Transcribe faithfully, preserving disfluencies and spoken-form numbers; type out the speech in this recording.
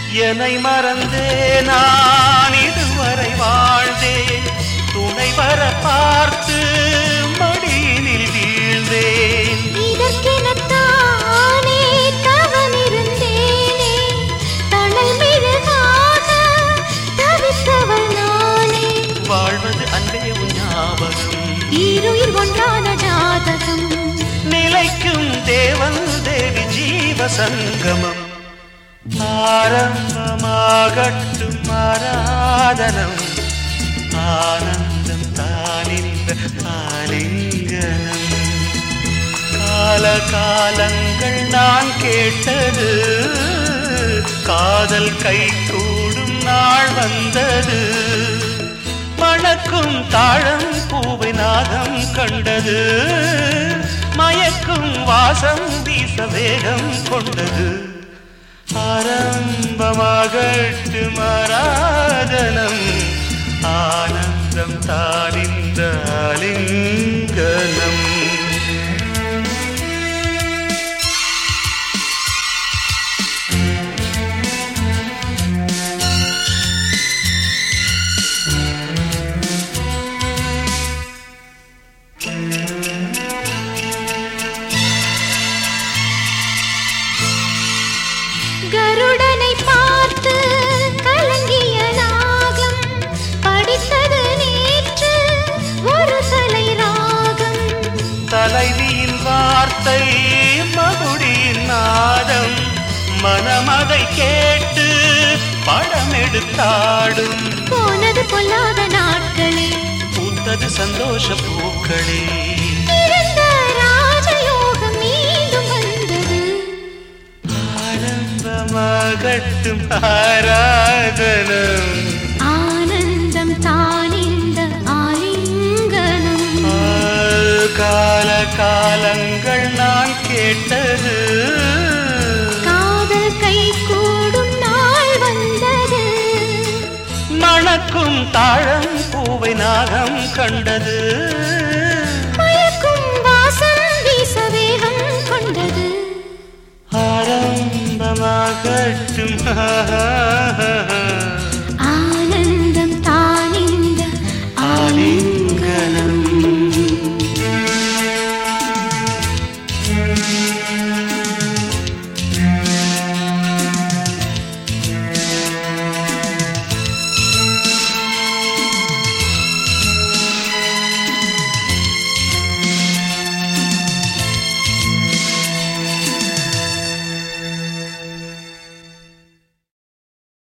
என்னை மறந்தே நான் இதுவரை வாழ்ந்தேன், துணை வர பார்த்து மடியினில் வீழ்ந்தேன். இதற்கெனத்தானே தவம் இருந்தேனே, தணல் மெழுகாக தவித்தவள் நானே. வாழ்வது அன்பே உன் ஞாபகம், ஈருயிர் ஒன்றான ஜாதகம், நிலைக்கும் தேவன் தேவி ஜீவ சங்கமம். ஆரம்பமாகட்டும் ஆராதனம், ஆனந்தம் தானிந்த ஆலிங்கனம். கால காலங்கள் நான் கேட்டது, காதல் கை கூடும் நாள் வந்தது. மணக்கும் தாழம் பூவை நாகம் கண்டது, மயக்கும் வாசம் வீச வேகம் கொண்டது. ஆரம்பமாகட்டு ஆராதனம், ஆனந்தம் தானிந்த ஆலிங்கனம். கருடனை பார்த்து கலங்கிய நாகம், படித்தது நேற்று ஒரு தலை ராகம். தலைவியின் வார்த்தை மகுடியின் நாதம், மனமதை கேட்டு படம் எடுத்தாடும். போனது பொல்லாத நாட்களே, பூத்தது சந்தோஷ பூக்களே. இருந்த ராஜயோகம் மீண்டும் வந்தது. ஆரம்பமாகட்டும் ஆராதனம், ஆனந்தம் தானிந்த ஆலிங்கனம். கால காலங்கள் நான் கேட்டது, காதல் கை கூடும் நாள் வந்தது. மணக்கும் தாழம் பூவை நாகம் கண்டது, மயக்கும் வாசம் வீச வேகம் கொண்டது. ஆரம்பமாகட்டும்